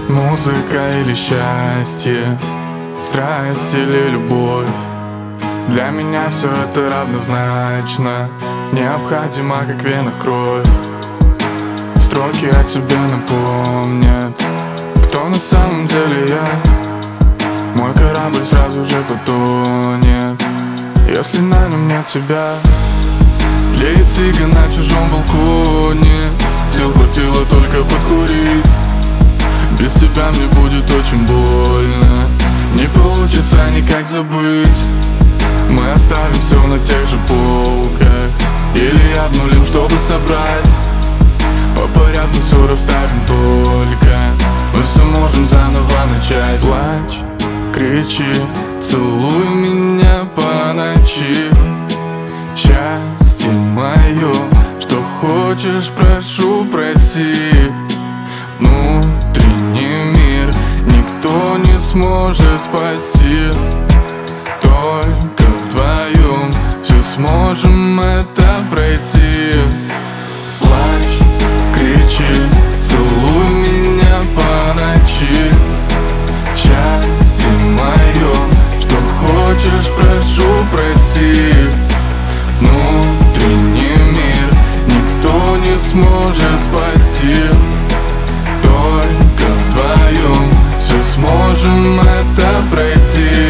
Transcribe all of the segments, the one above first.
Музыка или счастье, страсть или любовь. Для меня все это равнозначно, необходимо, как в венах кровь. Строки о тебе напомнят, кто на самом деле я. Мой корабль сразу же потонет, если на нем нет тебя. Тлеет сига на чужом балконе, сил хватило только подкурить. Без тебя мне будет очень больно, не получится никак забыть. Мы оставим все на тех же полках, или обнулим, чтобы собрать. По порядку все расставим только, мы все можем заново начать. Плачь, кричи, целуй меня по ночи. Счастье мое, что хочешь, прошу, проси. Внутренний мир никто не сможет спасти, только вдвоем все сможем это пройти. Плачь, кричи, целуй меня по ночи. Счастье мое, что хочешь, прошу, проси. Внутренний мир никто не сможет спасти, только вдвоем все сможем это пройти.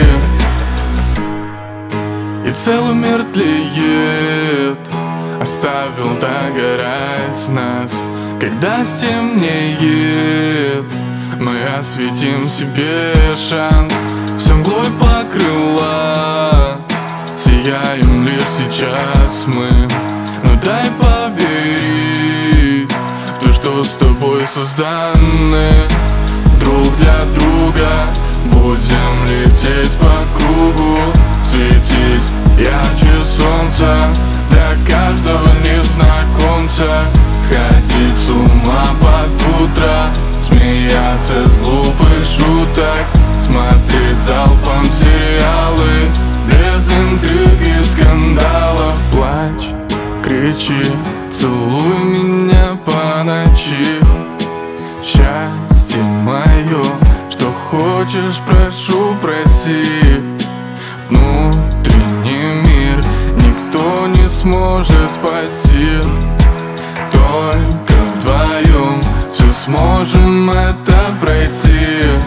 И целый мир тлеет, оставил догорать нас. Когда стемнеет, мы осветим себе шанс. Все мглой покрыла, сияем лишь сейчас мы. Но дай поверить в то, что с тобой созданы друг для друга. Будем лететь по кругу, светить ярче солнца для каждого незнакомца. Сходить с ума под утро, смеяться с глупых шуток, смотреть залпом сериалы без интриг и скандалов. Плачь, кричи, целуй меня по ночи. Счастье мое, что хочешь, прошу, проси. Внутренний мир никто не сможет спасти, только вдвоем все сможем это пройти.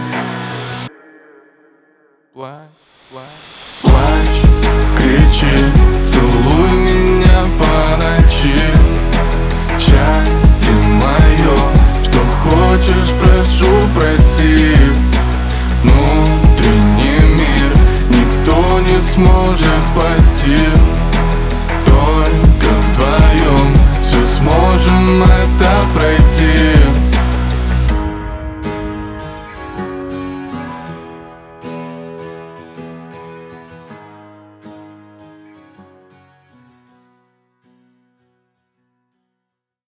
Плачь, кричи, целуй меня по ночи. Счастье мое, что хочешь, прошу, проси. Внутренний мир никто не сможет спасти, только вдвоем все сможем это